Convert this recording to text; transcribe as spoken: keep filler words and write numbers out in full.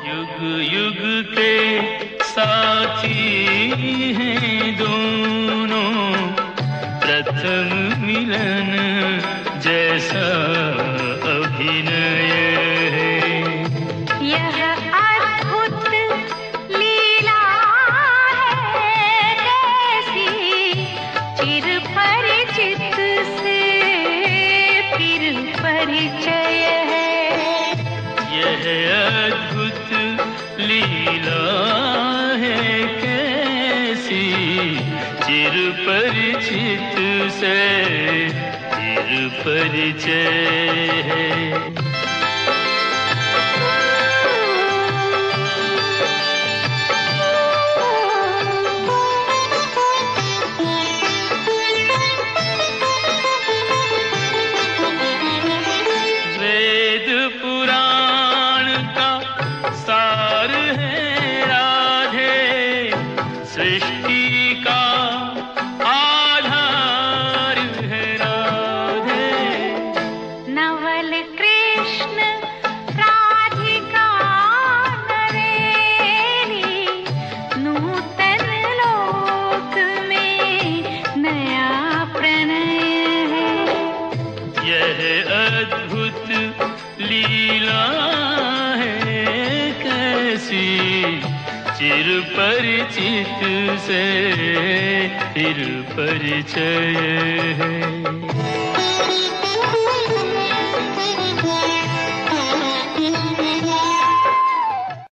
युग युग के साथी हैं दोनों, प्रथम मिलन जैसा अभिनय है। यह अद्भुत लीला है कैसी, चिर परिचित से फिर परिचय है। यह अद्भुत लीला है कैसी, चिर परिचित से फिर परिचय है। वेद पुराण का सार है राधे, सृष्टि का आधार है राधे। नवल कृष्ण राधिका नरेली, नूतन लोक में नया प्रणय है। यह अद्भुत लीला है कैसी, चिर परिचित से फिर परिचय है।